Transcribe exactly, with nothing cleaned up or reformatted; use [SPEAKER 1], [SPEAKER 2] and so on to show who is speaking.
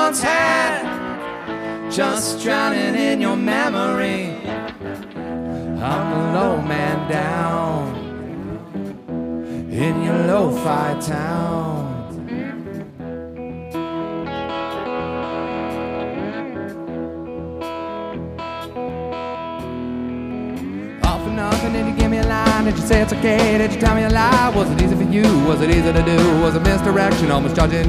[SPEAKER 1] once had, just drowning in your memory. I'm a low man down in your lo-fi town. All for nothing, did you give me a line? Did you say it's okay? Did you tell me a lie? Was it easy for you? Was it easy to do? Was it misdirection? Almost judging